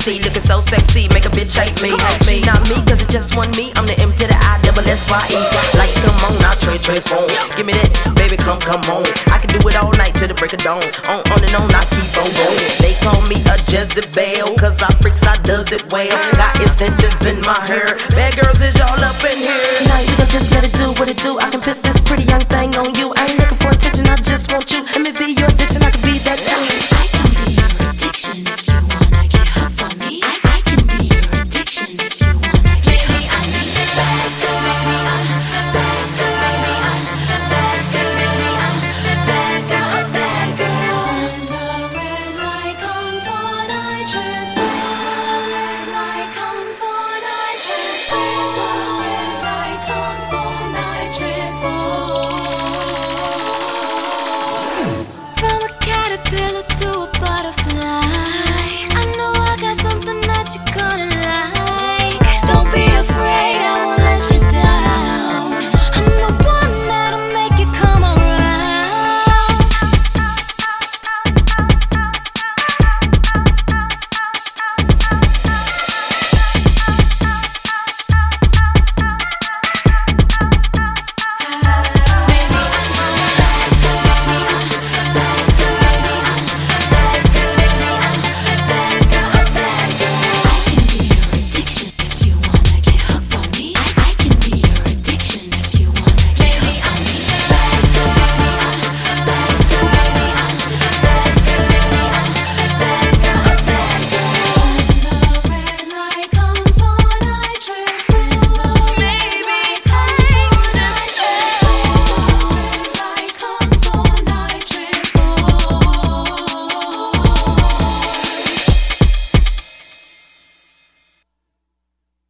see, looking so sexy, make a bitch hate me. She not me, cause it just want me. I'm the M to the I, double S-Y-E. Lights come on, I transform. Give me that, baby, come on. I can do it all night till the break of dawn. On and on, I keep on going. They call me a Jezebel, cause I freaks, I does it well. Got extensions in my hair. Bad girls, is y'all up in here? Tonight we gon' just let it do what it do. I can put the